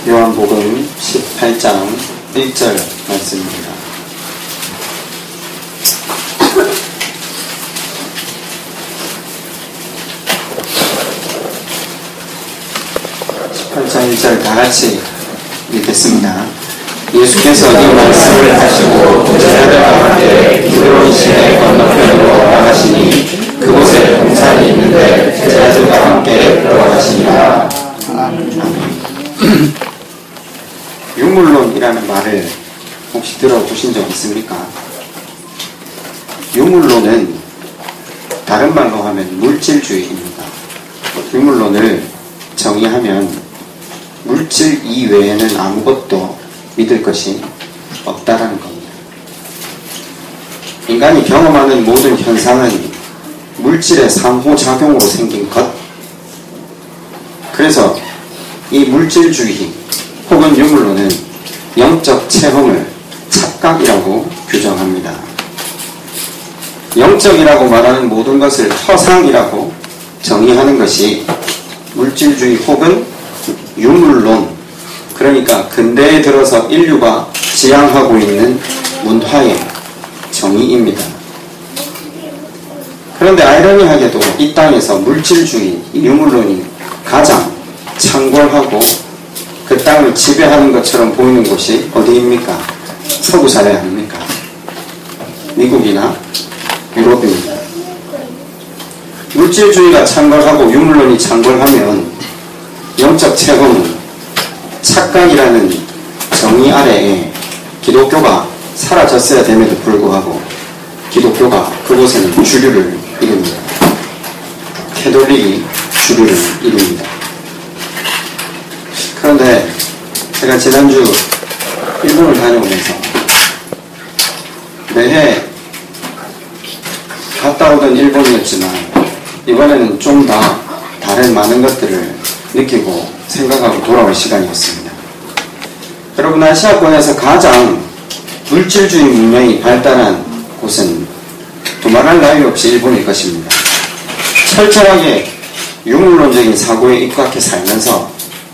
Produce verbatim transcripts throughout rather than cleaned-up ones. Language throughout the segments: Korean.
요한복음 십팔 장 일 절 말씀입니다. 십팔 장 일 절 다 같이 읽겠습니다. 예수께서 이 말씀을 하시고 제자들과 함께 기드론 시내 건너편으로 나가시니 그곳에 동산이 있는데 제자들과 함께 들어가시니라. 아멘. 유물론이라는 말을 혹시 들어보신 적 있습니까? 유물론은 다른 말로 하면 물질주의입니다. 유물론을 정의하면 물질 이외에는 아무것도 믿을 것이 없다라는 겁니다. 인간이 경험하는 모든 현상은 물질의 상호작용으로 생긴 것. 그래서 이 물질주의 혹은 유물론은 영적 체험을 착각이라고 규정합니다. 영적이라고 말하는 모든 것을 허상이라고 정의하는 것이 물질주의 혹은 유물론, 그러니까 근대에 들어서 인류가 지향하고 있는 문화의 정의입니다. 그런데 아이러니하게도 이 땅에서 물질주의, 유물론이 가장 창궐하고 그 땅을 지배하는 것처럼 보이는 곳이 어디입니까? 서구 사회 아닙니까? 미국이나 유럽입니다. 물질주의가 창궐하고 유물론이 창궐하면 영적 체험은 착각이라는 정의 아래에 기독교가 사라졌어야 됨에도 불구하고 기독교가 그곳에는 주류를 이룹니다. 캐톨릭이 주류를 이룹니다. 그런데 제가 지난주 일본을 다녀오면서 매해 갔다 오던 일본이었지만 이번에는 좀 더 다른 많은 것들을 느끼고 생각하고 돌아올 시간이었습니다. 여러분, 아시아권에서 가장 물질주의 문명이 발달한 곳은 두말할 나위 없이 일본일 것입니다. 철저하게 유물론적인 사고에 입각해 살면서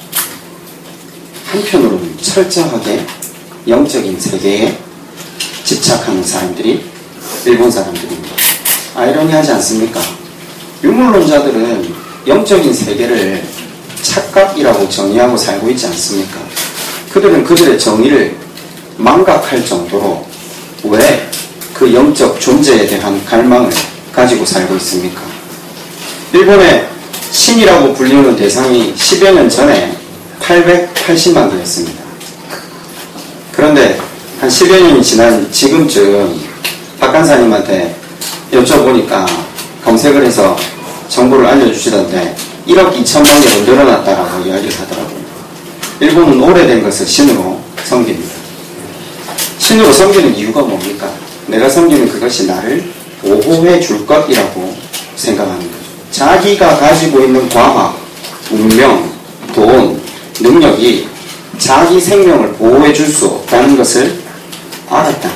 한편으로는 철저하게 영적인 세계에 집착하는 사람들이 일본 사람들입니다. 아이러니하지 않습니까? 유물론자들은 영적인 세계를 착각이라고 정의하고 살고 있지 않습니까? 그들은 그들의 정의를 망각할 정도로 왜 그 영적 존재에 대한 갈망을 가지고 살고 있습니까? 일본의 신이라고 불리는 대상이 십여 년 전에 팔백팔십만 개였습니다. 그런데 한 십여 년이 지난 지금쯤 박간사님한테 여쭤보니까 검색을 해서 정보를 알려주시던데 일억 이천만 개로 늘어났다라고 이야기를 하더라고요. 일본은 오래된 것을 신으로 섬깁니다. 신으로 섬기는 이유가 뭡니까? 내가 섬기는 그것이 나를 보호해 줄 것이라고 생각하는 거죠. 자기가 가지고 있는 과학, 문명, 돈, 능력이 자기 생명을 보호해 줄 수 없다는 것을 알았다.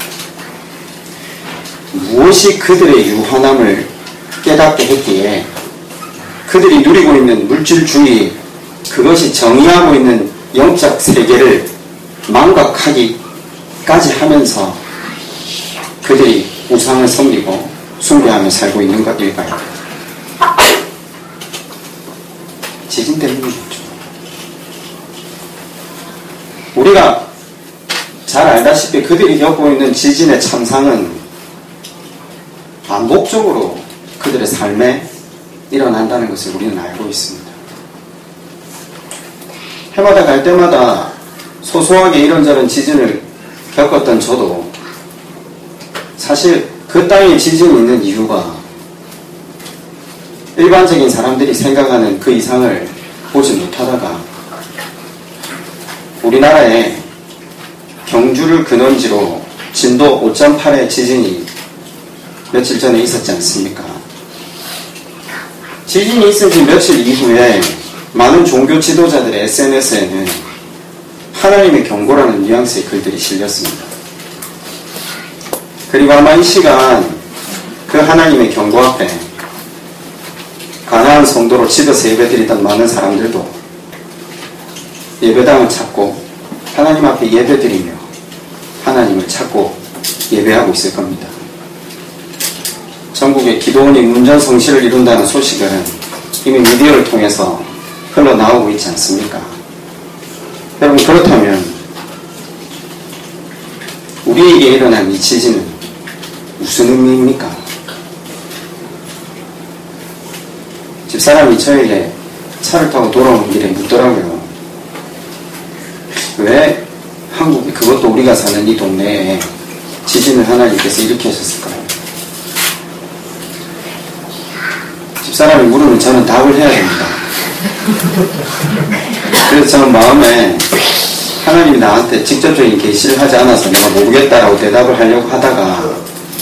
무엇이 그들의 유한함을 깨닫게 했기에 그들이 누리고 있는 물질주의, 그것이 정의하고 있는 영적 세계를 망각하기까지 하면서 그들이 우상을 섬기고 숭배하며 살고 있는 것일까요? 지진 때문이겠죠. 우리가 잘 알다시피 그들이 겪고 있는 지진의 참상은 반복적으로 그들의 삶에 일어난다는 것을 우리는 알고 있습니다. 해마다 갈 때마다 소소하게 이런저런 지진을 겪었던 저도 사실 그 땅에 지진이 있는 이유가 일반적인 사람들이 생각하는 그 이상을 보지 못하다가 우리나라에 경주를 근원지로 진도 오 점 팔의 지진이 며칠 전에 있었지 않습니까? 지진이 있은 지 며칠 이후에 많은 종교 지도자들의 에스엔에스에는 하나님의 경고라는 뉘앙스의 글들이 실렸습니다. 그리고 아마 이 시간 그 하나님의 경고 앞에 가나안 성도로 집에서 예배드리던 많은 사람들도 예배당을 찾고 하나님 앞에 예배드리며 하나님을 찾고 예배하고 있을 겁니다. 전국에 기도원이 문전성시를 이룬다는 소식은 이미 미디어를 통해서 흘러나오고 있지 않습니까? 여러분, 그렇다면 우리에게 일어난 이 지진은 무슨 의미입니까? 집사람이 저에게 차를 타고 돌아오는 길에 묻더라고요. 왜 한국이, 그것도 우리가 사는 이 동네에 지진을 하나님께서 일으키셨을까요? 집사람이 물으면 저는 답을 해야 됩니다. 그래서 저는 마음에 하나님이 나한테 직접적인 계시를 하지 않아서 내가 모르겠다라고 대답을 하려고 하다가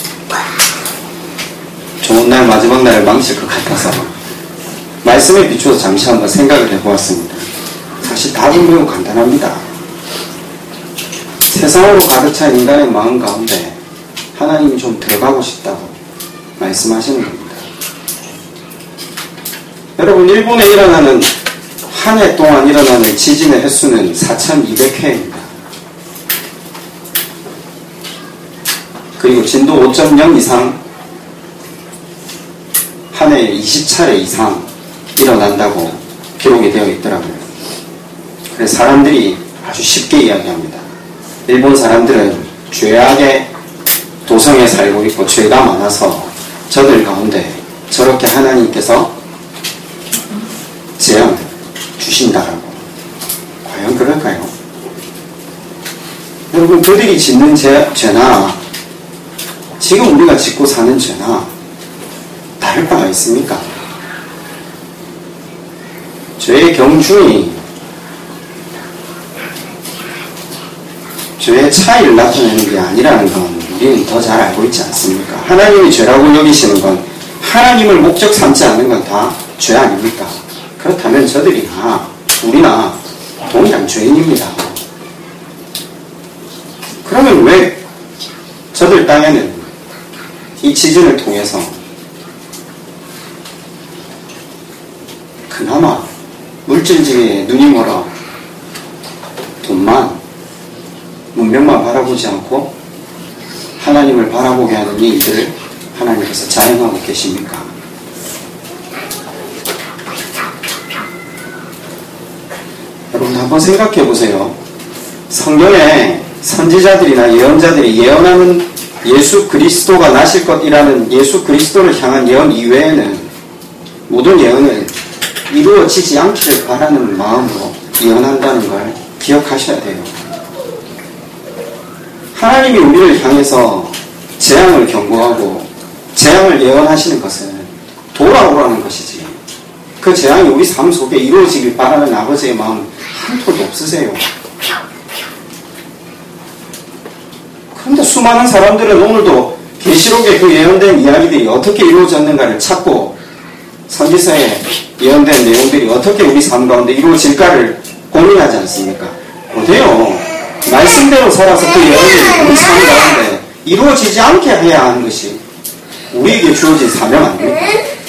좋은 날 마지막 날을 망칠 것 같아서 말씀에 비추어서 잠시 한번 생각을 해보았습니다. 사실 답은 매우 간단합니다. 세상으로 가득 찬 인간의 마음 가운데 하나님이 좀 들어가고 싶다고 말씀하시는 겁니다. 여러분, 일본에 일어나는 한 해 동안 일어나는 지진의 횟수는 사천이백 회입니다. 그리고 진도 오 점 영 이상 한 해에 이십 차례 이상 일어난다고 기록이 되어 있더라고요. 그래서 사람들이 아주 쉽게 이야기합니다. 일본 사람들은 죄악의 도성에 살고 있고 죄가 많아서 저들 가운데 저렇게 하나님께서 재앙을 주신다라고. 과연 그럴까요? 여러분, 그들이 짓는 죄, 죄나 지금 우리가 짓고 사는 죄나 다를 바가 있습니까? 죄의 경중이 죄의 차이를 나타내는 게 아니라는 건 우리는 더 잘 알고 있지 않습니까? 하나님이 죄라고 여기시는 건, 하나님을 목적 삼지 않는 건 다 죄 아닙니까? 그렇다면 저들이나 우리나 동일한 죄인입니다. 그러면 왜 저들 땅에는 이 지진을 통해서 그나마 물질지에 눈이 멀어 돈만, 문명만 바라보지 않고 하나님을 바라보게 하는 이 일들을 하나님께서 자행하고 계십니까? 여러분, 한번 생각해 보세요. 성경에 선지자들이나 예언자들이 예언하는 예수 그리스도가 나실 것이라는 예수 그리스도를 향한 예언 이외에는 모든 예언을 이루어지지 않기를 바라는 마음으로 예언한다는 걸 기억하셔야 돼요. 하나님이 우리를 향해서 재앙을 경고하고 재앙을 예언하시는 것은 돌아오라는 것이지, 그 재앙이 우리 삶 속에 이루어지길 바라는 아버지의 마음 한 톨도 없으세요. 그런데 수많은 사람들은 오늘도 계시록에 그 예언된 이야기들이 어떻게 이루어졌는가를 찾고 선지서에 예언된 내용들이 어떻게 우리 삶 가운데 이루어질까를 고민하지 않습니까? 어때요? 말씀대로 살아서 그 예언이 우리 삶 가운데 이루어지지 않게 해야 하는 것이 우리에게 주어진 사명 아닙니까?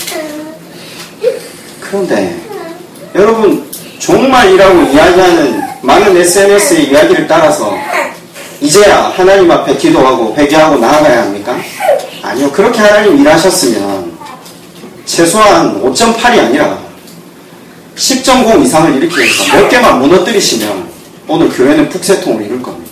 그런데 여러분, 종말이라고 이야기하는 많은 에스엔에스의 이야기를 따라서 이제야 하나님 앞에 기도하고 회개하고 나아가야 합니까? 아니요. 그렇게 하나님 일하셨으면 최소한 오 점 팔이 아니라 십 점 공 이상을 일으키기 위해서 몇 개만 무너뜨리시면 오늘 교회는 북새통을 이룰 겁니다.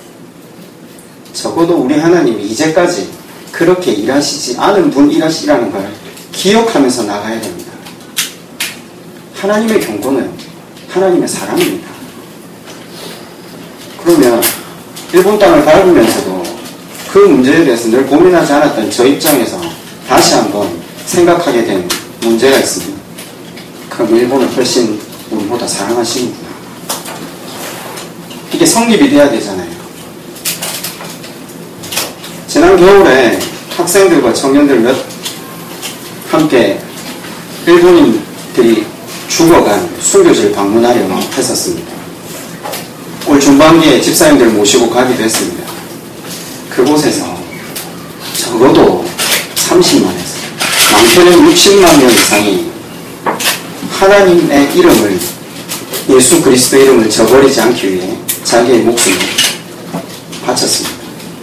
적어도 우리 하나님이 이제까지 그렇게 일하시지 않은 분이라시라는 걸 기억하면서 나가야 됩니다. 하나님의 경고는 하나님의 사랑입니다. 그러면 일본 땅을 밟으면서도 그 문제에 대해서 늘 고민하지 않았던 저 입장에서 다시 한번 생각하게 된 문제가 있습니다. 그럼 일본을 훨씬 우리보다 사랑하시는구나. 이게 성립이 돼야 되잖아요. 지난 겨울에 학생들과 청년들 몇 함께 일본인들이 죽어간 순교지를 방문하려 했었습니다. 올 중반기에 집사님들 모시고 가기도 했습니다. 그곳에서 적어도 삼십만에서 많게는 육십만 명 이상이 하나님의 이름을 예수 그리스도 이름을 저버리지 않기 위해 자기의 목숨을 바쳤습니다.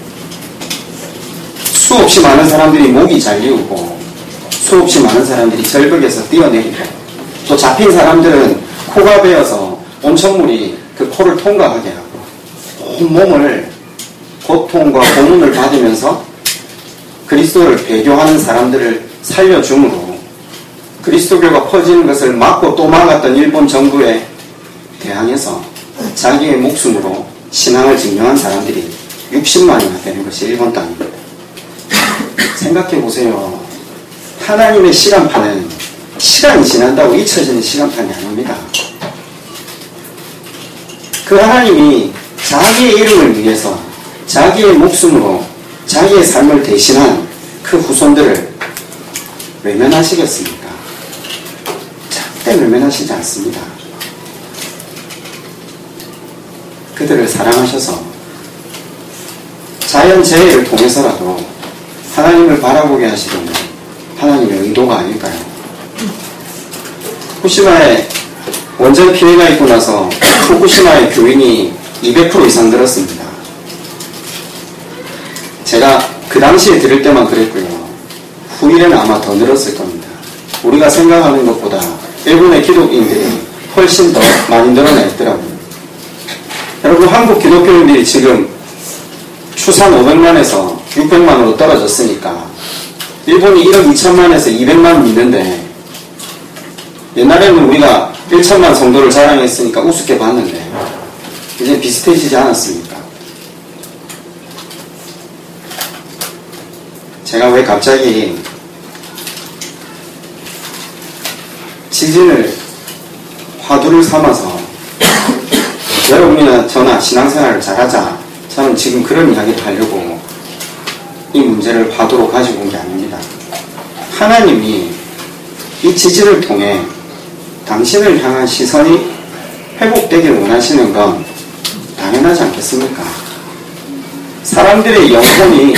수없이 많은 사람들이 목이 잘리우고 수없이 많은 사람들이 절벽에서 뛰어내리고 또 잡힌 사람들은 코가 베어서 온천물이 그 코를 통과하게 하고 온 몸을 고통과 고문을 받으면서 그리스도를 배교하는 사람들을 살려줌으로 그리스도교가 퍼지는 것을 막고 또 막았던 일본 정부에 대항해서 자기의 목숨으로 신앙을 증명한 사람들이 육십만이나 되는 것이 일본 땅입니다. 생각해 보세요. 하나님의 시간판은 시간이 지난다고 잊혀지는 시간판이 아닙니다. 그 하나님이 자기의 이름을 위해서 자기의 목숨으로 자기의 삶을 대신한 그 후손들을 외면하시겠습니까? 절대 외면하시지 않습니다. 그들을 사랑하셔서 자연재해를 통해서라도 하나님을 바라보게 하시려는 하나님의 의도가 아닐까요? 후쿠시마에 원전 피해가 있고 나서 후쿠시마의 교인이 이백 퍼센트 이상 늘었습니다. 제가 그 당시에 들을 때만 그랬고요. 후일에는 아마 더 늘었을 겁니다. 우리가 생각하는 것보다 일본의 기독인들이 훨씬 더 많이 늘어나 있더라고요. 여러분, 한국 기독교인들이 지금 추산 오백만에서 육백만으로 떨어졌으니까 일본이 일억 이천만에서 이백만 믿는데 옛날에는 우리가 일천만 성도를 자랑했으니까 우습게 봤는데 이제 비슷해지지 않았습니까? 제가 왜 갑자기 지진을 화두를 삼아서 여러분이나 저나 신앙생활을 잘하자, 저는 지금 그런 이야기를 하려고 이 문제를 화두로 가지고 온 게 아닙니다. 하나님이 이 지진을 통해 당신을 향한 시선이 회복되길 원하시는 건 당연하지 않겠습니까? 사람들의 영혼이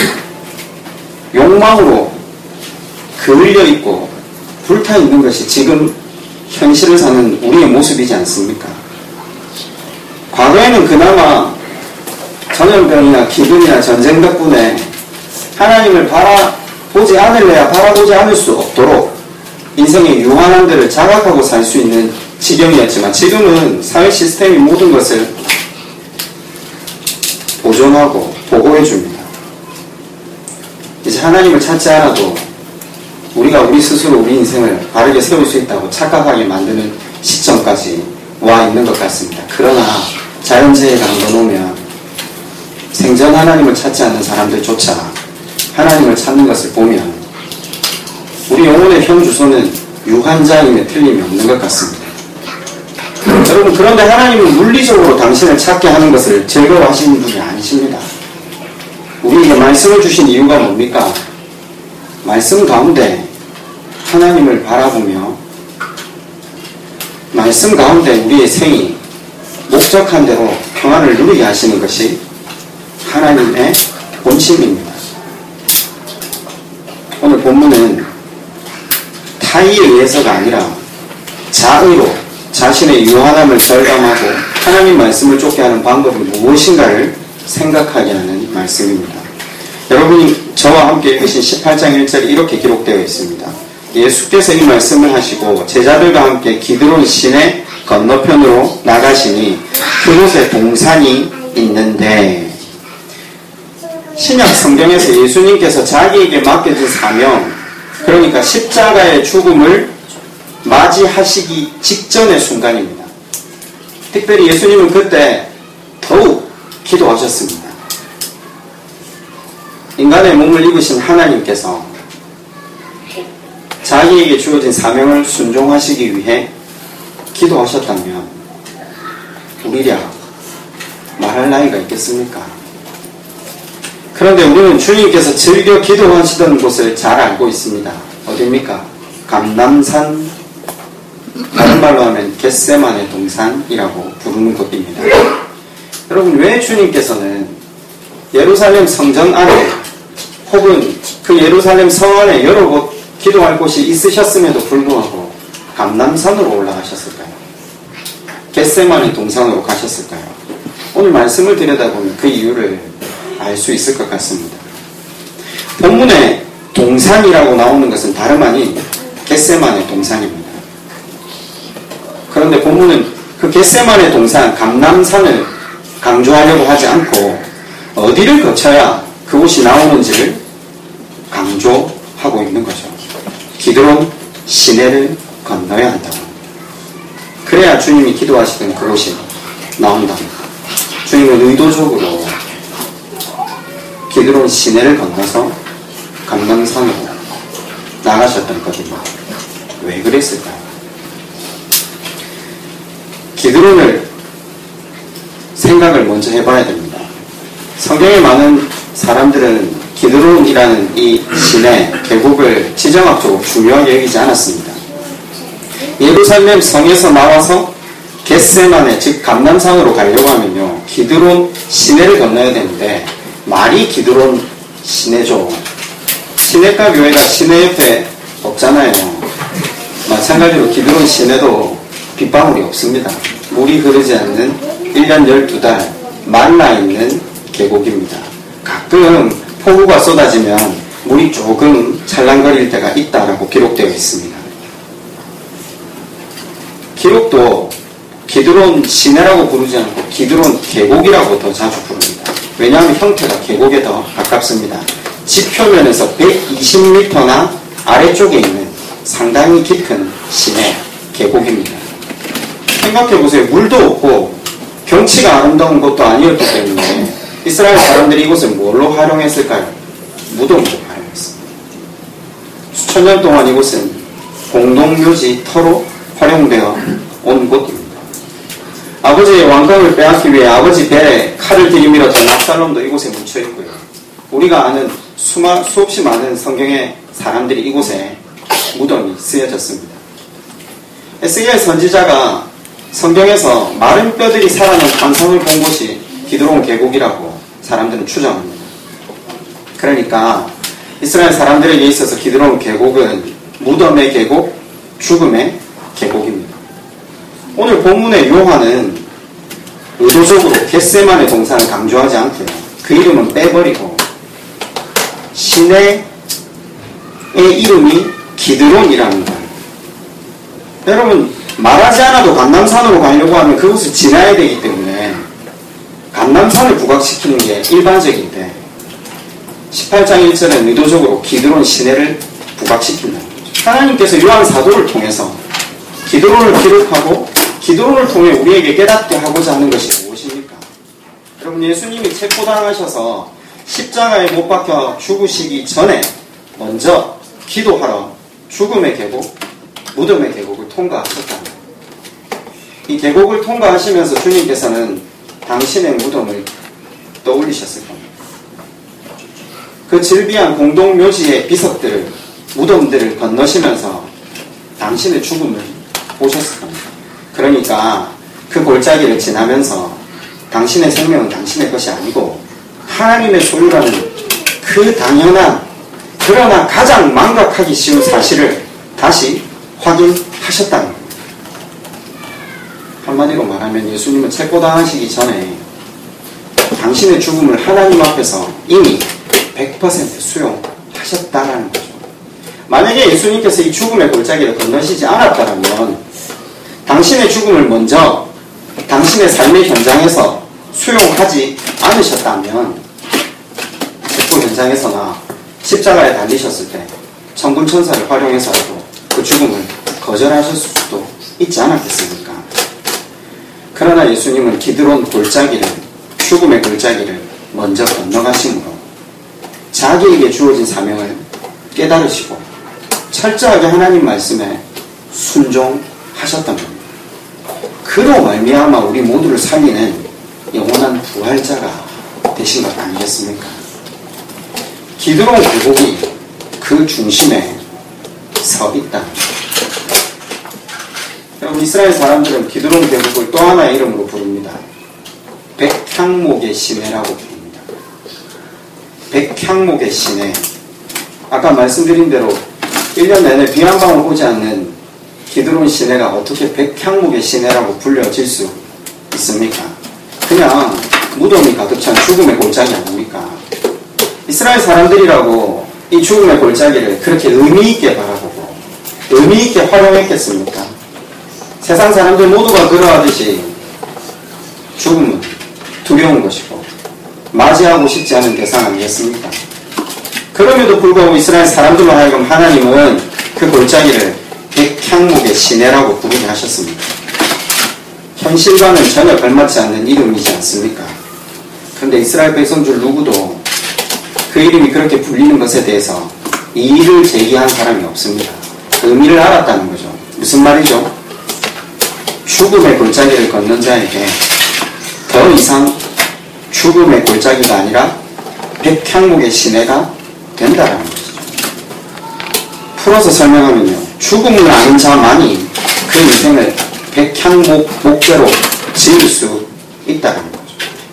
욕망으로 그을려 있고 불타 있는 것이 지금 현실을 사는 우리의 모습이지 않습니까? 과거에는 그나마 전염병이나 기근이나 전쟁 덕분에 하나님을 바라보지 않을래야 바라보지 않을 수 없도록 인생의 유한함들을 자각하고 살 수 있는 지경이었지만 지금은 사회 시스템이 모든 것을 보존하고 보호해 줍니다. 이제 하나님을 찾지 않아도 우리가 우리 스스로 우리 인생을 바르게 세울 수 있다고 착각하게 만드는 시점까지 와 있는 것 같습니다. 그러나 자연재해가 한번 오면 생전 하나님을 찾지 않는 사람들조차 하나님을 찾는 것을 보면 우리 영혼의 현주소는 유한자임에 틀림이 없는 것 같습니다. 여러분, 그런데 하나님은 물리적으로 당신을 찾게 하는 것을 즐거워하시는 분이 아니십니다. 우리에게 말씀을 주신 이유가 뭡니까? 말씀 가운데 하나님을 바라보며 말씀 가운데 우리의 생이 목적한 대로 평안을 누리게 하시는 것이 하나님의 본심입니다. 오늘 본문은 타의에 의해서가 아니라 자의로 자신의 유한함을 절감하고 하나님 말씀을 쫓게 하는 방법이 무엇인가를 생각하게 하는 말씀입니다. 여러분이 저와 함께 읽으신 십팔 장 일 절이 이렇게 기록되어 있습니다. 예수께서 이 말씀을 하시고 제자들과 함께 기드론 시내 건너편으로 나가시니 그곳에 동산이 있는데, 신약 성경에서 예수님께서 자기에게 맡겨진 사명, 그러니까 십자가의 죽음을 맞이하시기 직전의 순간입니다. 특별히 예수님은 그때 더욱 기도하셨습니다. 인간의 몸을 입으신 하나님께서 자기에게 주어진 사명을 순종하시기 위해 기도하셨다면 우리랴 말할 나이가 있겠습니까? 그런데 우리는 주님께서 즐겨 기도하시던 곳을 잘 알고 있습니다. 어디입니까? 감람산, 다른 말로 하면 겟세마네 동산이라고 부르는 곳입니다. 여러분, 왜 주님께서는 예루살렘 성전 안에 혹은 그 예루살렘 성 안에 여러 곳 기도할 곳이 있으셨음에도 불구하고 감람산으로 올라가셨을까요? 겟세마네 동산으로 가셨을까요? 오늘 말씀을 들여다보면 그 이유를 알 수 있을 것 같습니다. 본문에 동산이라고 나오는 것은 다름 아닌 겟세마네 동산입니다. 그런데 본문은 그 겟세마네 동산 감람산을 강조하려고 하지 않고 어디를 거쳐야 그곳이 나오는지를 강조하고 있는 거죠. 기드론 시내를 건너야 한다고. 그래야 주님이 기도하시던 그곳이 나온다. 주님은 의도적으로 기드론 시내를 건너서 감람산으로 나가셨던 거거든요. 왜 그랬을까요? 기드론을 생각을 먼저 해봐야 됩니다. 성경에 많은 사람들은 기드론이라는 이 시내, 계곡을 지정학적으로 중요하게 여기지 않았습니다. 예루살렘 성에서 나와서 겟세마네, 즉 감람산으로 가려고 하면요, 기드론 시내를 건너야 되는데 말이 기드론 시내죠. 시내가 교회가 시내 옆에 없잖아요. 마찬가지로 기드론 시내도 빗방울이 없습니다. 물이 흐르지 않는 일 년 열두 달 말라있는 계곡입니다. 가끔 폭우가 쏟아지면 물이 조금 찰랑거릴 때가 있다라고 기록되어 있습니다. 기록도 기드론 시내라고 부르지 않고 기드론 계곡이라고 더 자주 부릅니다. 왜냐하면 형태가 계곡에 더 가깝습니다. 지표면에서 백이십 미터나 아래쪽에 있는 상당히 깊은 시내 계곡입니다. 생각해보세요. 물도 없고 경치가 아름다운 곳도 아니었기 때문에 이스라엘 사람들이 이곳을 뭘로 활용했을까요? 무덤으로 활용했습니다. 수천 년 동안 이곳은 공동묘지 터로 활용되어 온 곳입니다. 아버지의 왕권을 빼앗기 위해 아버지 배에 칼을 들이밀었던 압살롬도 이곳에 묻혀있고요. 우리가 아는 수마, 수없이 많은 성경의 사람들이 이곳에 무덤이 쓰여졌습니다. 에스겔 선지자가 성경에서 마른 뼈들이 살아난 환상을 본 곳이 기드론 계곡이라고 사람들은 추정합니다. 그러니까 이스라엘 사람들에게 있어서 기드론 계곡은 무덤의 계곡, 죽음의 계곡입니다. 오늘 본문의 요한은 의도적으로 겟세마네 동산을 강조하지 않고요. 그 이름은 빼버리고 시내의 이름이 기드론이라는 거예요. 여러분, 말하지 않아도 감람산으로 가려고 하면 그곳을 지나야 되기 때문에 감람산을 부각시키는 게 일반적인데 십팔 장 일 절에 의도적으로 기드론 시내를 부각시킨다. 하나님께서 요한 사도를 통해서 기드론을 기록하고 기드론을 통해 우리에게 깨닫게 하고자 하는 것이 무엇입니까? 여러분, 예수님이 체포당하셔서 십자가에 못 박혀 죽으시기 전에 먼저 기도하러 죽음의 계곡, 무덤의 계곡을 통과하셨다. 이 계곡을 통과하시면서 주님께서는 당신의 무덤을 떠올리셨을 겁니다. 그 질비한 공동묘지의 비석들을, 무덤들을 건너시면서 당신의 죽음을 보셨을 겁니다. 그러니까 그 골짜기를 지나면서 당신의 생명은 당신의 것이 아니고 하나님의 소유라는 그 당연한, 그러나 가장 망각하기 쉬운 사실을 다시 확인하셨다는 겁니다. 한마디로 말하면 예수님은 체포당하시기 전에 당신의 죽음을 하나님 앞에서 이미 백 퍼센트 수용하셨다라는 거죠. 만약에 예수님께서 이 죽음의 골짜기를 건너시지 않았다면 당신의 죽음을 먼저 당신의 삶의 현장에서 수용하지 않으셨다면 체포 현장에서나 십자가에 달리셨을 때 천군천사를 활용해서라도 그 죽음을 거절하실 수도 있지 않았겠습니까? 그러나 예수님은 기드론 골짜기를, 죽음의 골짜기를 먼저 건너가심으로 자기에게 주어진 사명을 깨달으시고 철저하게 하나님 말씀에 순종하셨던 겁니다. 그로 말미암아 우리 모두를 살리는 영원한 부활자가 되신 것 아니겠습니까? 기드론 계곡이 그 중심에 서 있다. 여러분, 이스라엘 사람들은 기드론 계곡을 또 하나의 이름으로 부릅니다. 백향목의 시내라고 부릅니다. 백향목의 시내. 아까 말씀드린 대로 일 년 내내 비 한 방울 오지 않는 기드론 시내가 어떻게 백향목의 시내라고 불려질 수 있습니까? 그냥 무덤이 가득 찬 죽음의 골짜기 아닙니까? 이스라엘 사람들이라고 이 죽음의 골짜기를 그렇게 의미있게 바라보고 의미있게 활용했겠습니까? 세상 사람들 모두가 그러하듯이 죽음은 두려운 것이고 맞이하고 싶지 않은 대상 아니겠습니까? 그럼에도 불구하고 이스라엘 사람들로 하여금 하나님은 그 골짜기를 백향목의 시내라고 부르게 하셨습니다. 현실과는 전혀 걸맞지 않는 이름이지 않습니까? 그런데 이스라엘 백성 중 누구도 그 이름이 그렇게 불리는 것에 대해서 이의를 제기한 사람이 없습니다. 그 의미를 알았다는 거죠. 무슨 말이죠? 죽음의 골짜기를 걷는 자에게 더 이상 죽음의 골짜기가 아니라 백향목의 시내가 된다라는 것이죠. 풀어서 설명하면요, 죽음을 아는 자만이 그 인생을 백향목 목재로 지을 수 있다는 거죠.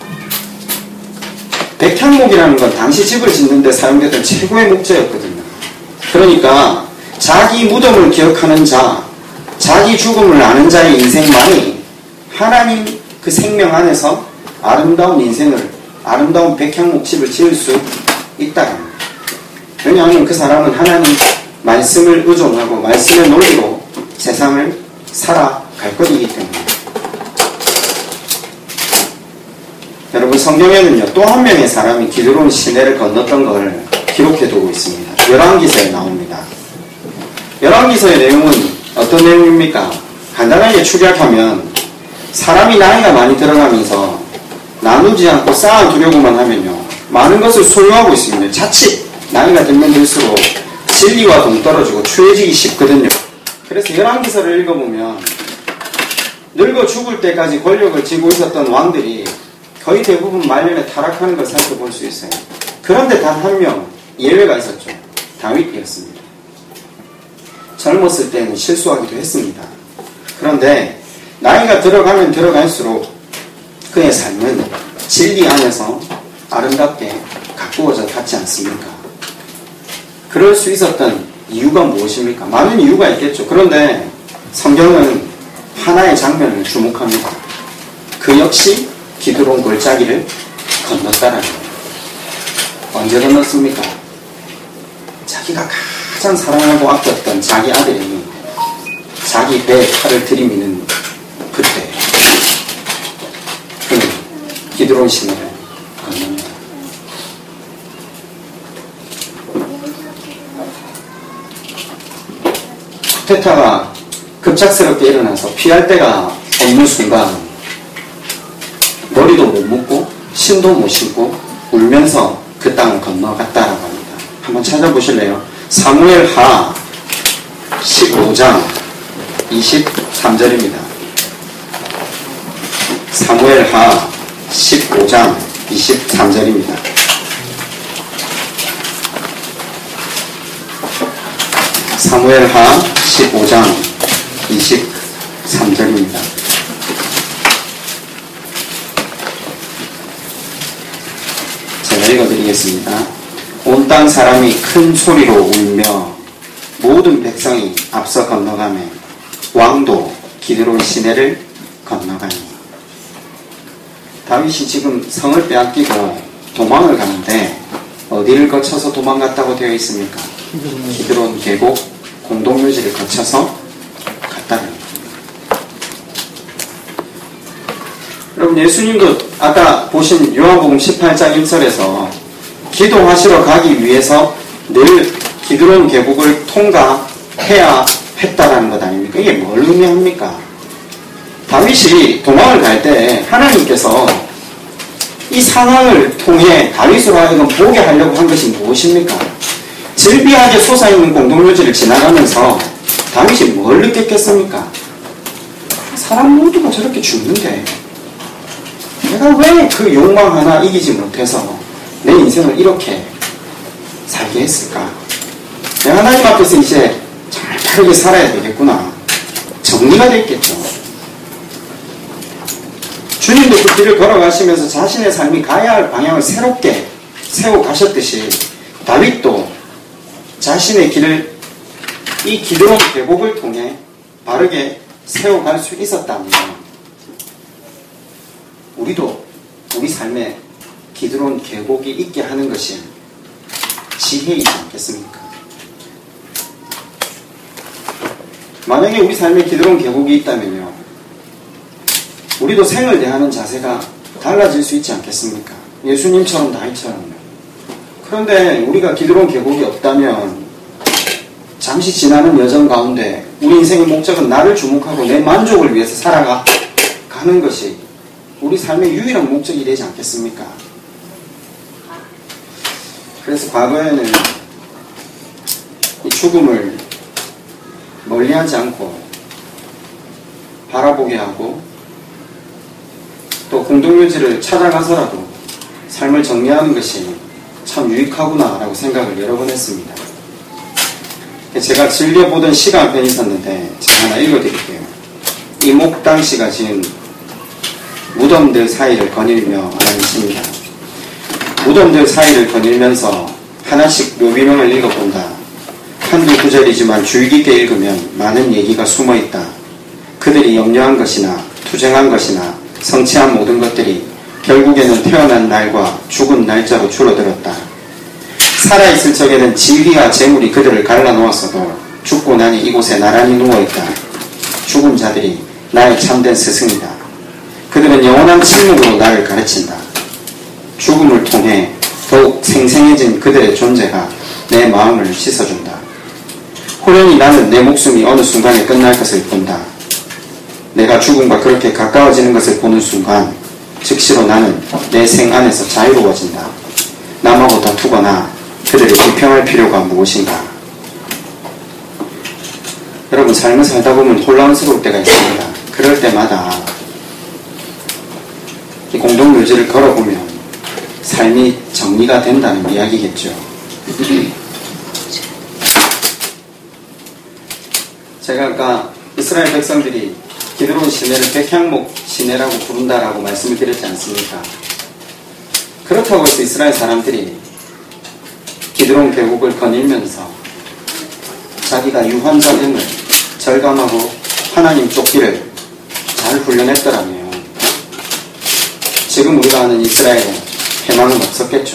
백향목이라는 건 당시 집을 짓는 데 사용됐던 최고의 목재였거든요. 그러니까 자기 무덤을 기억하는 자, 자기 죽음을 아는 자의 인생만이 하나님 그 생명 안에서 아름다운 인생을, 아름다운 백향목 집을 지을 수 있다는 거예요. 왜냐하면 그 사람은 하나님 말씀을 의존하고 말씀의 논리로 세상을 살아갈 것이기 때문에. 여러분, 성경에는요 또 한 명의 사람이 기드론 시내를 건넜던 걸 기록해두고 있습니다. 열왕기서에 나옵니다. 열왕기서의 내용은 어떤 내용입니까? 간단하게 축약하면 사람이 나이가 많이 들어가면서 나누지 않고 쌓아두려고만 하면요 많은 것을 소유하고 있습니다. 자칫 나이가 들면 들수록 진리와 동떨어지고 추해지기 쉽거든요. 그래서 열왕기서를 읽어보면 늙어 죽을 때까지 권력을 쥐고 있었던 왕들이 거의 대부분 말년에 타락하는 걸 살펴볼 수 있어요. 그런데 단 한 명 예외가 있었죠. 다윗이었습니다. 젊었을 때는 실수하기도 했습니다. 그런데 나이가 들어가면 들어갈수록 그의 삶은 진리 안에서 아름답게 가꾸어져 갔지 않습니까? 그럴 수 있었던 이유가 무엇입니까? 많은 이유가 있겠죠. 그런데 성경은 하나의 장면을 주목합니다. 그 역시 기드론 골짜기를 건넜다라는 거예요. 언제 건넜습니까? 자기가 가장 사랑하고 아꼈던 자기 아들이 자기 배에 칼을 들이미는 그때 그는 기드론 시내를 건넙니다. 쿠데타가 급작스럽게 일어나서 피할 데가 없는 순간 머리도 못 묶고 신도 못 신고 울면서 그 땅을 건너갔다라고 합니다. 한번 찾아보실래요? 사무엘하 십오 장 이십삼 절입니다. 사무엘하 십오 장 이십삼 절입니다. 사무엘하 십오 장 이십삼 절입니다. 제가 읽어드리겠습니다. 온 땅 사람이 큰 소리로 울며 모든 백성이 앞서 건너가며 왕도 기드론 시내를 건너가니. 다윗이 지금 성을 빼앗기고 도망을 가는데 어디를 거쳐서 도망갔다고 되어 있습니까? 기드론 계곡 공동묘지를 거쳐서 갔다는 겁니다. 여러분, 예수님도 아까 보신 요한복음 십팔 장 일 절에서 기도하시러 가기 위해서 늘 기드론 계곡을 통과해야 했다라는 것 아닙니까? 이게 뭘 의미합니까? 다윗이 도망을 갈 때 하나님께서 이 상황을 통해 다윗으로 하여금 보게 하려고 한 것이 무엇입니까? 질비하게 솟아있는 공동묘지를 지나가면서 다윗이 뭘 느꼈겠습니까? 사람 모두가 저렇게 죽는데 내가 왜 그 욕망 하나 이기지 못해서 내 인생을 이렇게 살게 했을까? 내가 하나님 앞에서 이제 정말 다르게 살아야 되겠구나. 정리가 됐겠죠. 주님도 그 길을 걸어가시면서 자신의 삶이 가야 할 방향을 새롭게 세워 가셨듯이 다윗도 자신의 길을 이 기드론 계곡을 통해 바르게 세워갈 수 있었다면 우리도 우리 삶에 기드론 계곡이 있게 하는 것이 지혜이지 않겠습니까? 만약에 우리 삶에 기드론 계곡이 있다면요, 우리도 생을 대하는 자세가 달라질 수 있지 않겠습니까? 예수님처럼 다윗처럼요. 그런데 우리가 기드론 계곡이 없다면 잠시 지나는 여정 가운데 우리 인생의 목적은 나를 주목하고 내 만족을 위해서 살아가는 것이 우리 삶의 유일한 목적이 되지 않겠습니까? 그래서 과거에는 이 죽음을 멀리하지 않고 바라보게 하고 또 공동묘지를 찾아가서라도 삶을 정리하는 것이 참 유익하구나 라고 생각을 여러 번 했습니다. 제가 즐겨보던 시가 한 편 있었는데 제가 하나 읽어드릴게요. 이목당 씨가 지은 무덤들 사이를 거닐며 라는 시입니다. 무덤들 사이를 거닐면서 하나씩 묘비명을 읽어본다. 한두 구절이지만 주의 깊게 읽으면 많은 얘기가 숨어있다. 그들이 염려한 것이나 투쟁한 것이나 성취한 모든 것들이 결국에는 태어난 날과 죽은 날짜로 줄어들었다. 살아있을 적에는 지위와 재물이 그들을 갈라놓았어도 죽고 나니 이곳에 나란히 누워있다. 죽은 자들이 나의 참된 스승이다. 그들은 영원한 침묵으로 나를 가르친다. 죽음을 통해 더욱 생생해진 그들의 존재가 내 마음을 씻어준다. 호련히 나는 내 목숨이 어느 순간에 끝날 것을 본다. 내가 죽음과 그렇게 가까워지는 것을 보는 순간 즉시로 나는 내 생 안에서 자유로워진다. 남하고 다투거나 그들을 비평할 필요가 무엇인가. 여러분, 삶을 살다 보면 혼란스러울 때가 있습니다. 그럴 때마다 이 공동묘지를 걸어보면 삶이 정리가 된다는 이야기겠죠. 제가 아까 이스라엘 백성들이 기드론 시내를 백향목 시내라고 부른다라고 말씀을 드렸지 않습니까? 그렇다고 해서 이스라엘 사람들이 기드론 계곡을 거닐면서 자기가 유한자됨을 절감하고 하나님 쫓기를 잘 훈련했더라면 지금 우리가 아는 이스라엘에 해망은 없었겠죠.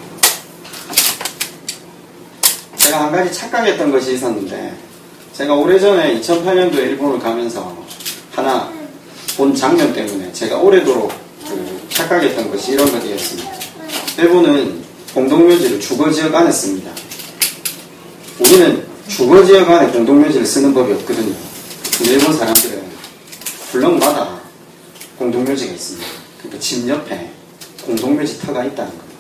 제가 한 가지 착각했던 것이 있었는데, 제가 오래전에 이천팔 년도에 일본을 가면서 하나 본 장면 때문에 제가 오래도록 그 착각했던 것이 이런 것이었습니다. 일본은 공동묘지를 주거지역 안에 씁니다. 우리는 주거지역 안에 공동묘지를 쓰는 법이 없거든요. 근데 일본 사람들은 블럭마다 공동묘지가 있습니다. 그러니까 집 옆에 공동묘지 터가 있다는 겁니다.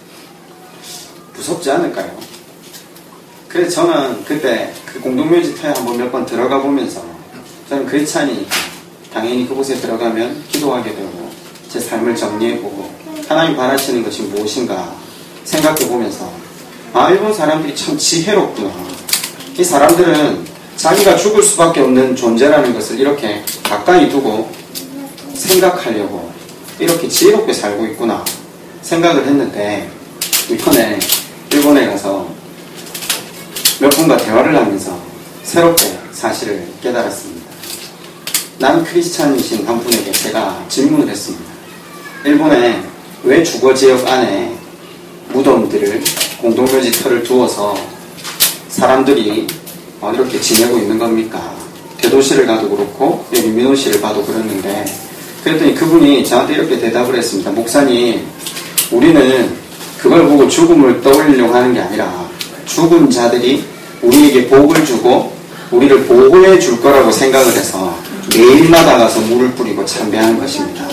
무섭지 않을까요? 그래서 저는 그때 그 공동묘지 터에 한번 몇 번 들어가 보면서 저는 크리스찬이니까 당연히 그곳에 들어가면 기도하게 되고 제 삶을 정리해보고 하나님 바라시는 것이 무엇인가 생각해보면서 아, 일본 사람들이 참 지혜롭구나. 이 사람들은 자기가 죽을 수밖에 없는 존재라는 것을 이렇게 가까이 두고 생각하려고 이렇게 지혜롭게 살고 있구나 생각을 했는데, 이번에 일본에 가서 몇 분과 대화를 하면서 새롭게 사실을 깨달았습니다. 난 크리스찬이신 한 분에게 제가 질문을 했습니다. 일본에 왜 주거지역 안에 무덤들을 공동묘지 터를 두어서 사람들이 이렇게 지내고 있는 겁니까? 대도시를 가도 그렇고 여기 민호시를 봐도 그랬는데, 그랬더니 그분이 저한테 이렇게 대답을 했습니다. 목사님, 우리는 그걸 보고 죽음을 떠올리려고 하는 게 아니라 죽은 자들이 우리에게 복을 주고 우리를 보호해 줄 거라고 생각을 해서 매일마다 가서 물을 뿌리고 참배하는 것입니다.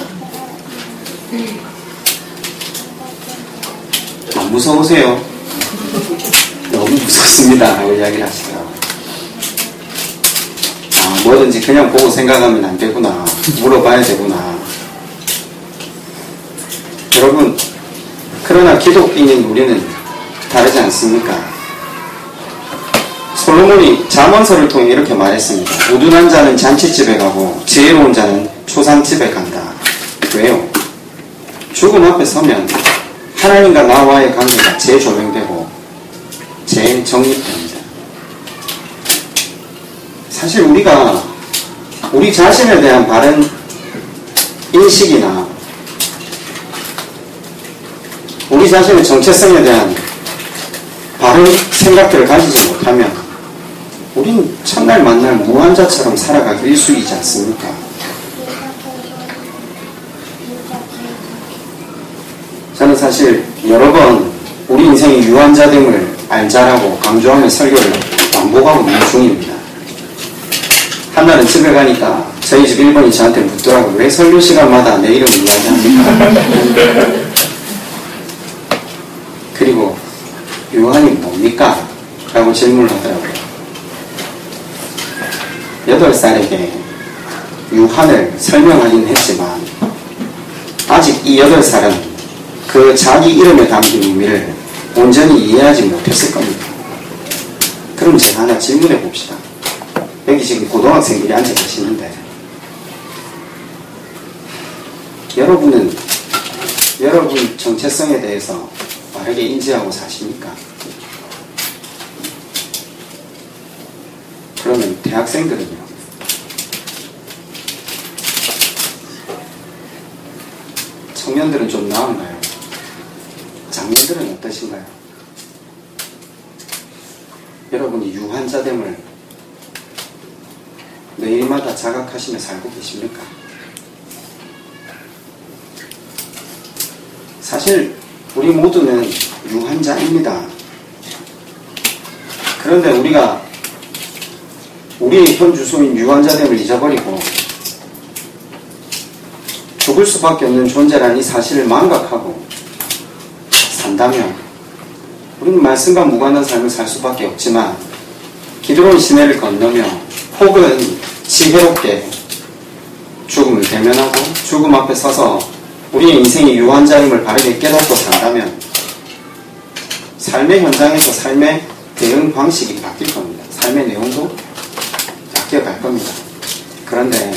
안 무서우세요? 너무 무섭습니다 라고 이야기를 하시더라고요. 아, 뭐든지 그냥 보고 생각하면 안 되구나, 물어봐야 되구나. 여러분, 그러나 기독인인 우리는 다르지 않습니까? 솔로몬이 잠언서를 통해 이렇게 말했습니다. 우둔한 자는 잔치집에 가고 지혜로운 자는 초상집에 간다. 왜요? 죽음 앞에 서면 하나님과 나와의 관계가 재조명되고 재정립됩니다. 사실 우리가 우리 자신에 대한 바른 인식이나 우리 자신의 정체성에 대한 바른 생각들을 가지지 못하면 우린 첫날 만날 무한자처럼 살아가기 일쑤이지 않습니까? 저는 사실 여러 번 우리 인생이 유한자됨을 알자라고 강조하며 설교를 반복하고 있는 중입니다. 한날은 집에 가니까 저희 집 일 번이 저한테 묻더라고요. 왜 설교 시간마다 내 이름을 이야기합니까? 그리고 유한이 뭡니까? 라고 질문을 하더라고요. 여덟 살에게 유한을 설명하긴 했지만 아직 이 여덟 살은 그 자기 이름에 담긴 의미를 온전히 이해하지 못했을 겁니다. 그럼 제가 하나 질문해 봅시다. 여기 지금 고등학생들이 앉아 계시는데 여러분은 여러분 정체성에 대해서 바르게 인지하고 사십니까? 그러면 대학생들은요? 청년들은 좀 나은가요? 장년들은 어떠신가요? 여러분이 유한자됨을 매일마다 자각하시며 살고 계십니까? 사실 우리 모두는 유한자입니다. 그런데 우리가 우리의 현 주소인 유한자됨을 잊어버리고 죽을 수밖에 없는 존재라는 이 사실을 망각하고 산다면 우리는 말씀과 무관한 삶을 살 수밖에 없지만 기드론 시내를 건너며 혹은 지혜롭게 죽음을 대면하고 죽음 앞에 서서 우리의 인생이 유한자임을 바르게 깨닫고 산다면 삶의 현장에서 삶의 대응 방식이 바뀔 겁니다. 삶의 내용도 바뀌어갈 겁니다. 그런데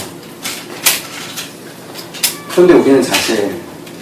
그런데 우리는 사실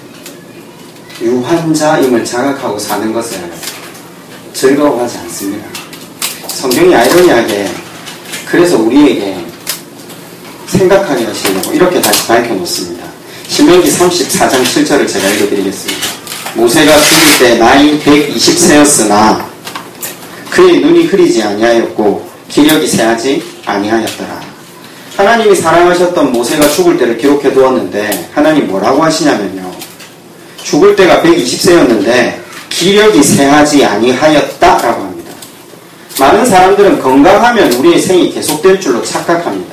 유한자임을 자각하고 사는 것을 즐거워하지 않습니다. 성경이 아이러니하게 그래서 우리에게 생각하게 하시려고 이렇게 다시 밝혀놓습니다. 신명기 삼십사 장 칠 절을 제가 읽어드리겠습니다. 모세가 죽을 때 나이 백이십 세였으나 그의 눈이 흐리지 아니하였고 기력이 쇠하지 아니하였더라. 하나님이 사랑하셨던 모세가 죽을 때를 기록해 두었는데 하나님 뭐라고 하시냐면요. 죽을 때가 백이십 세였는데 기력이 쇠하지 아니하였다라고 합니다. 많은 사람들은 건강하면 우리의 생이 계속될 줄로 착각합니다.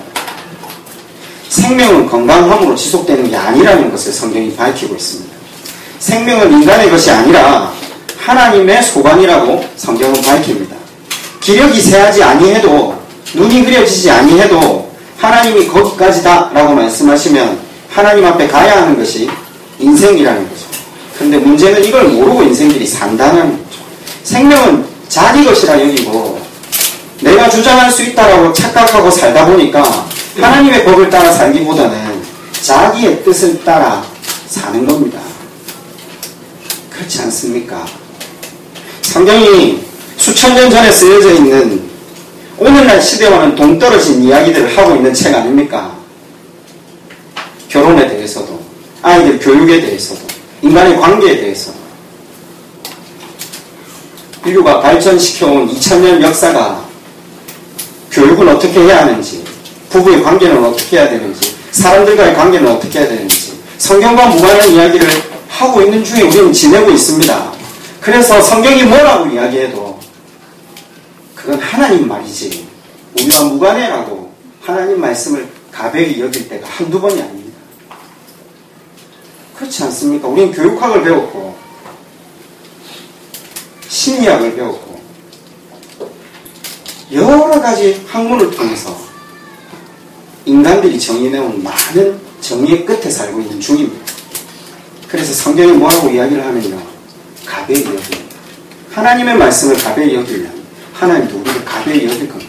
생명은 건강함으로 지속되는 게 아니라는 것을 성경이 밝히고 있습니다. 생명은 인간의 것이 아니라 하나님의 소관이라고 성경은 밝힙니다. 기력이 쇠하지 아니해도 눈이 흐려지지 아니해도 하나님이 거기까지다 라고 말씀하시면 하나님 앞에 가야 하는 것이 인생이라는 거죠. 그런데 문제는 이걸 모르고 인생들이 산다는 거죠. 생명은 자기 것이라 여기고 내가 주장할 수 있다라고 착각하고 살다 보니까 하나님의 법을 따라 살기보다는 자기의 뜻을 따라 사는 겁니다. 그렇지 않습니까? 성경이 수천 년 전에 쓰여져 있는 오늘날 시대와는 동떨어진 이야기들을 하고 있는 책 아닙니까? 결혼에 대해서도 아이들 교육에 대해서도 인간의 관계에 대해서도 인류가 발전시켜온 이천 년 역사가 교육은 어떻게 해야 하는지 부부의 관계는 어떻게 해야 되는지 사람들과의 관계는 어떻게 해야 되는지 성경과 무관한 이야기를 하고 있는 중에 우리는 지내고 있습니다. 그래서 성경이 뭐라고 이야기해도 그건 하나님 말이지 우리와 무관해라고 하나님 말씀을 가벼이 여길 때가 한두 번이 아닙니다. 그렇지 않습니까? 우리는 교육학을 배웠고 심리학을 배웠고 여러 가지 학문을 통해서 인간들이 정의해온 많은 정의의 끝에 살고 있는 중입니다. 그래서 성경이 뭐라고 이야기를 하면요. 가벼이 여깁니다. 하나님의 말씀을 가벼이 여기면 하나님도 우리를 가벼이 여길 겁니다.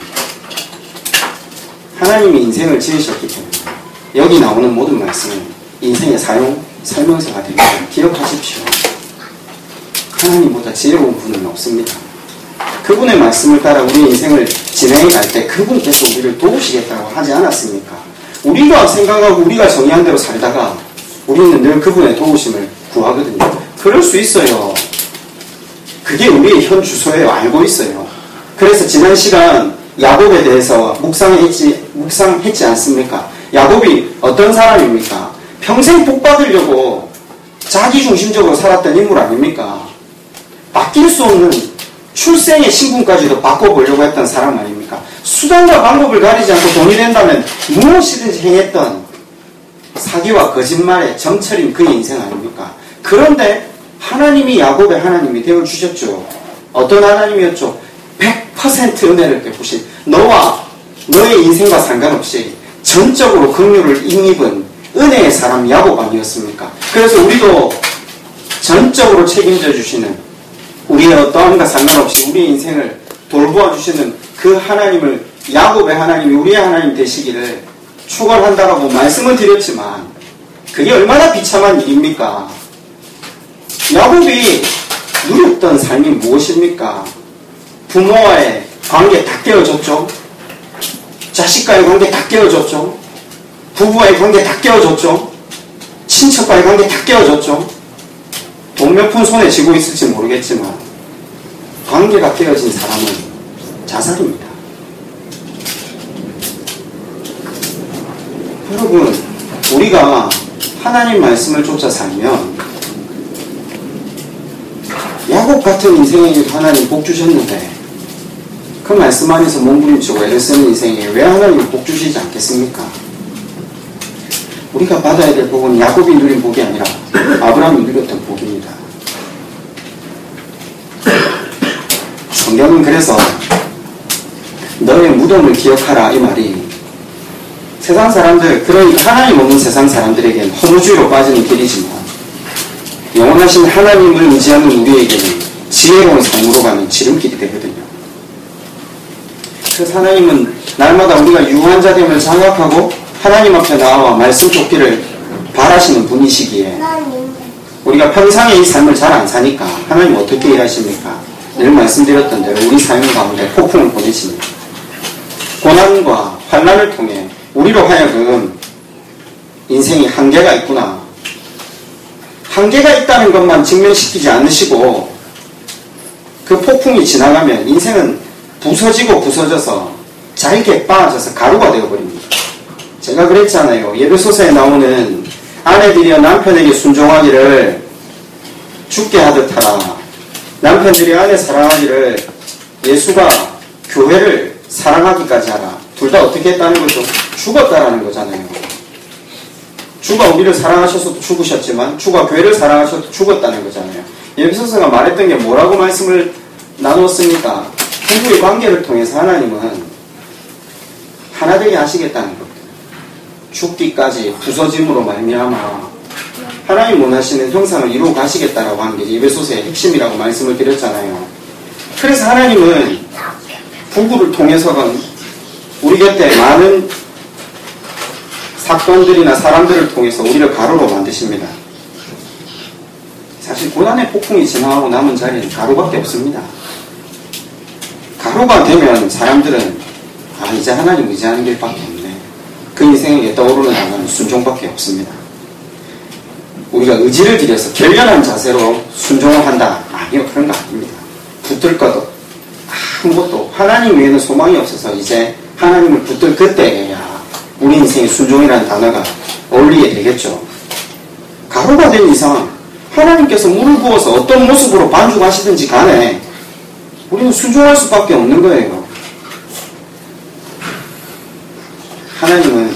하나님이 인생을 지으셨기 때문에 여기 나오는 모든 말씀은 인생의 사용, 설명서가 됩니다. 기억하십시오. 하나님보다 지혜로운 분은 없습니다. 그분의 말씀을 따라 우리 인생을 진행해 갈 때 그분께서 우리를 도우시겠다고 하지 않았습니까? 우리가 생각하고 우리가 정의한 대로 살다가 우리는 늘 그분의 도우심을 구하거든요. 그럴 수 있어요. 그게 우리의 현 주소예요. 알고 있어요. 그래서 지난 시간 야곱에 대해서 묵상했지, 묵상했지 않습니까? 야곱이 어떤 사람입니까? 평생 복 받으려고 자기중심적으로 살았던 인물 아닙니까? 바뀔 수 없는 출생의 신분까지도 바꿔보려고 했던 사람 아닙니까? 수단과 방법을 가리지 않고 돈이 된다면 무엇이든지 행했던 사기와 거짓말의 정철인 그의 인생 아닙니까? 그런데 하나님이 야곱의 하나님이 되어주셨죠. 어떤 하나님이었죠? 백 퍼센트 은혜를 베푸신, 너와 너의 인생과 상관없이 전적으로 긍휼을 입은 은혜의 사람 야곱 아니었습니까? 그래서 우리도 전적으로 책임져 주시는, 우리의 어떠함과 상관없이 우리의 인생을 돌보아 주시는 그 하나님을, 야곱의 하나님이 우리의 하나님 되시기를 축원한다라고 말씀을 드렸지만 그게 얼마나 비참한 일입니까? 야곱이 누렸던 삶이 무엇입니까? 부모와의 관계 다 깨어졌죠. 자식과의 관계 다 깨어졌죠. 부부와의 관계 다 깨어졌죠. 친척과의 관계 다 깨어졌죠. 돈 몇 푼 손에 쥐고 있을지 모르겠지만 관계가 깨어진 사람은 자살입니다. 여러분, 우리가 하나님 말씀을 쫓아 살면 야곱 같은 인생에게도 하나님 복 주셨는데 그 말씀 안에서 몸부림치고 애를 쓰는 인생에 왜 하나님이 복 주시지 않겠습니까? 우리가 받아야 될 복은 야곱이 누린 복이 아니라 아브라함이 누렸던 복입니다. 성경은 그래서 너의 무덤을 기억하라 이 말이 세상 사람들, 그러니까 하나님 없는 세상 사람들에게는 허무주의로 빠지는 길이지만 영원하신 하나님을 의지하는 우리에게는 지혜로운 삶으로 가는 지름길이 되거든요. 그래서 하나님은 날마다 우리가 유한 자됨을 장악하고 하나님 앞에 나와 말씀 쫓기를 바라시는 분이시기에 우리가 평상에 이 삶을 잘 안 사니까 하나님 어떻게 일하십니까? 늘 말씀드렸던 대로 우리 삶 가운데 폭풍을 보내십니다. 고난과 환난을 통해 우리로 하여금 인생이 한계가 있구나, 한계가 있다는 것만 증명시키지 않으시고 그 폭풍이 지나가면 인생은 부서지고 부서져서 잘게 빠져서 가루가 되어버립니다. 제가 그랬잖아요. 예배소서에 나오는 아내들이여 남편에게 순종하기를 죽게 하듯 하라. 남편들이 아내 사랑하기를 예수가 교회를 사랑하기까지 하라. 둘 다 어떻게 했다는 거죠? 죽었다라는 거잖아요. 주가 우리를 사랑하셔서도 죽으셨지만 주가 교회를 사랑하셔도 죽었다는 거잖아요. 예배소서가 말했던 게 뭐라고 말씀을 나누었습니까? 부부의 관계를 통해서 하나님은 하나 되게 하시겠다는 겁니다. 죽기까지 부서짐으로 말미암아 하나님 원하시는 형상을 이루어 가시겠다라고 하는 게 예배소서의 핵심이라고 말씀을 드렸잖아요. 그래서 하나님은 부부를 통해서건 우리 곁에 많은 사건들이나 사람들을 통해서 우리를 가루로 만드십니다. 사실 고난의 폭풍이 지나가고 남은 자리는 가루밖에 없습니다. 가루가 되면 사람들은 아 이제 하나님 의지하는 길밖에 없네. 그 인생에게 떠오르는 단어는 순종밖에 없습니다. 우리가 의지를 들여서 결연한 자세로 순종을 한다. 아니요, 그런 거 아닙니다. 붙들 것도 아무것도 하나님 외에는 소망이 없어서 이제 하나님을 붙들 그때야 우리 인생에 순종이라는 단어가 어울리게 되겠죠. 가루가 된 이상 하나님께서 물을 부어서 어떤 모습으로 반죽하시든지 간에 우리는 순종할 수밖에 없는 거예요. 하나님은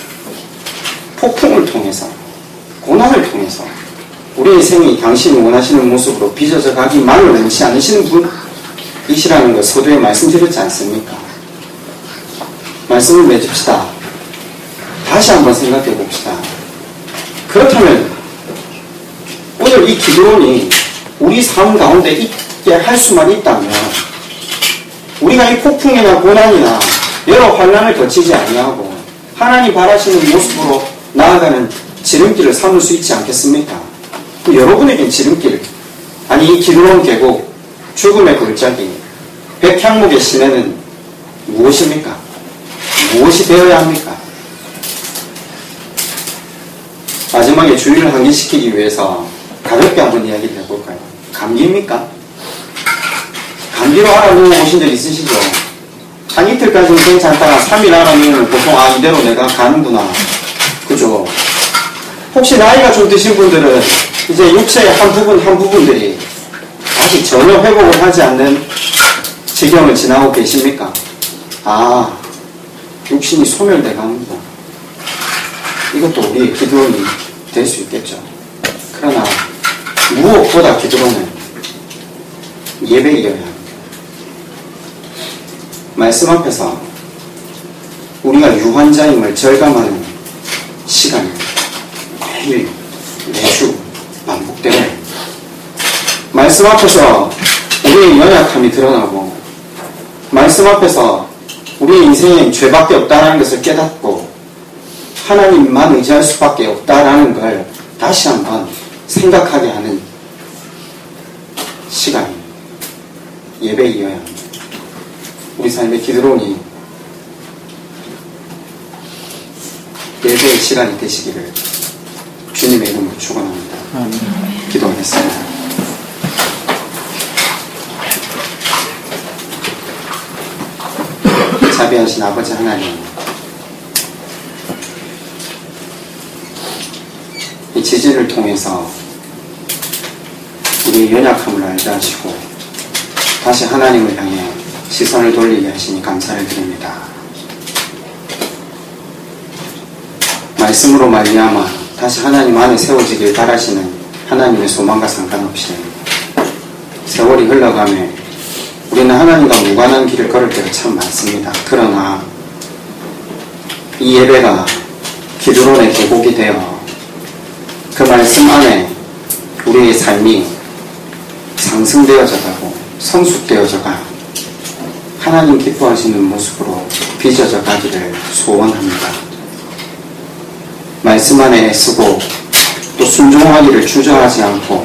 폭풍을 통해서 고난을 통해서 우리의 생이 당신이 원하시는 모습으로 빚어져 가기만을 원치 않으시는 분이시라는 걸 서두에 말씀드렸지 않습니까? 말씀을 맺읍시다. 다시 한번 생각해 봅시다. 그렇다면 오늘 이 기도론이 우리 삶 가운데 있게 할 수만 있다면 우리가 이 폭풍이나 고난이나 여러 환난을 거치지 아니하고 하나님 바라시는 모습으로 나아가는 지름길을 삼을 수 있지 않겠습니까? 여러분에겐 지름길, 아니 이 기도론 계곡, 죽음의 골짜기, 백향목의 시내는 무엇입니까? 무엇이 되어야 합니까? 마지막에 주의를 환기시키기 위해서 가볍게 한번 이야기를 해볼까요? 감기입니까? 감기로 알아누워보신 적 있으시죠? 한 이틀까지는 괜찮다가 삼 일 알아누우면 보통 아 이대로 내가 가는구나. 그죠? 혹시 나이가 좀 드신 분들은 이제 육체의 한 부분 한 부분들이 아직 전혀 회복을 하지 않는 지경을 지나고 계십니까? 아, 육신이 소멸돼 갑니다. 이것도 우리의 기도원이 될 수 있겠죠. 그러나 무엇보다 기도원은 예배이어야 합니다. 말씀 앞에서 우리가 유한자임을 절감하는 시간이 매일 매주 반복되고 말씀 앞에서 우리의 연약함이 드러나고 말씀 앞에서 우리의 인생에 죄밖에 없다는 것을 깨닫고 하나님만 의지할 수밖에 없다라는 걸 다시 한번 생각하게 하는 시간이 예배이어야 합니다. 우리 삶의 기도론이 예배의 시간이 되시기를 주님의 이름으로 축원합니다. 기도하겠습니다. 자비하신 아버지 하나님, 이 지지를 통해서 우리의 연약함을 알게 하시고 다시 하나님을 향해 시선을 돌리게 하시니 감사를 드립니다. 말씀으로 말미암아 다시 하나님 안에 세워지길 바라시는 하나님의 소망과 상관없이 세월이 흘러가며 우리는 하나님과 무관한 길을 걸을 때가 참 많습니다. 그러나 이 예배가 기도론의 계곡이 되어 그 말씀 안에 우리의 삶이 상승되어져 가고 성숙되어져 가 하나님 기뻐하시는 모습으로 빚어져 가기를 소원합니다. 말씀 안에 애쓰고 또 순종하기를 주저하지 않고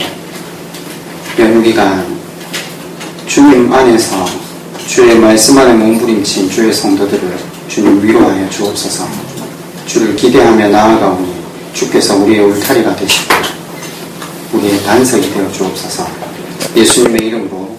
연휴기간 주님 안에서 주의 말씀 안에 몸부림친 주의 성도들을 주님 위로하여 주옵소서. 주를 기대하며 나아가오니 주께서 우리의 울타리가 되시고 우리의 단석이 되어 주옵소서. 예수님의 이름으로